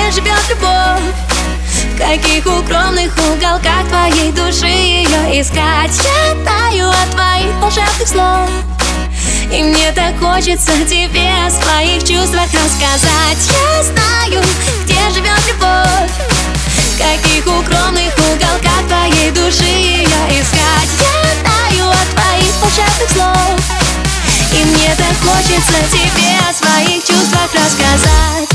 где живет любовь? В каких укромных уголках твоей души ее искать? Я таю от твоих волшебных слов, и мне так хочется тебе о своих чувствах рассказать. Я знаю, где живет любовь, в каких укромных уголках твоей души ее искать. Я таю от твоих волшебных слов, и мне так хочется тебе о своих чувствах рассказать.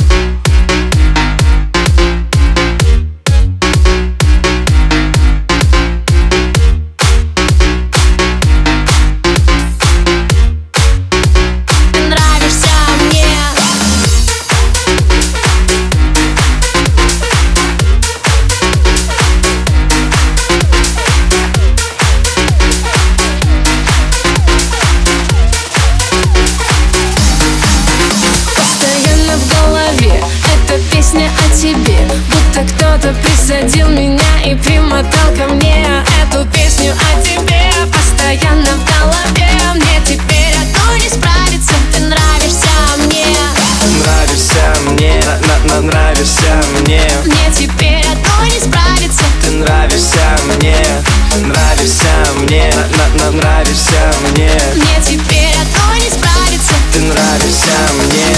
Песня о тебе, будто кто-то присадил меня и примотал ко мне. Эту песню о тебе постоянно в голове. Мне теперь одной не справиться, ты нравишься мне. Нравишься мне, нравишься мне. Мне теперь одной не справиться, ты нравишься мне. Нравишься мне, нравишься мне. Мне теперь одной не справиться, ты нравишься мне.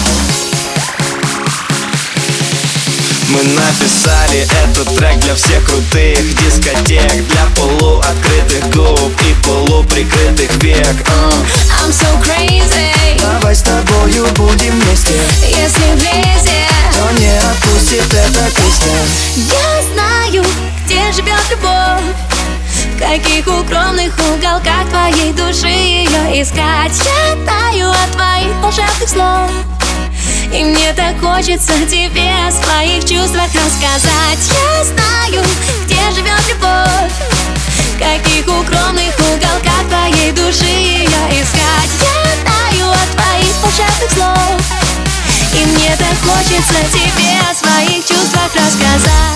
Мы написали этот трек для всех крутых дискотек, для полуоткрытых губ и полуприкрытых век. I'm so crazy. Давай с тобою будем вместе. Если влезет, то не отпустит эта песня. Я знаю, где живет любовь, в каких укромных уголках твоей души ее искать. Я таю от твоих волшебных слов, и мне так хочется тебе о своих чувствах рассказать. Я знаю, где живет любовь, в каких укромных уголках твоей души ее искать. Я таю от твоих волшебных слов, и мне так хочется тебе о своих чувствах рассказать.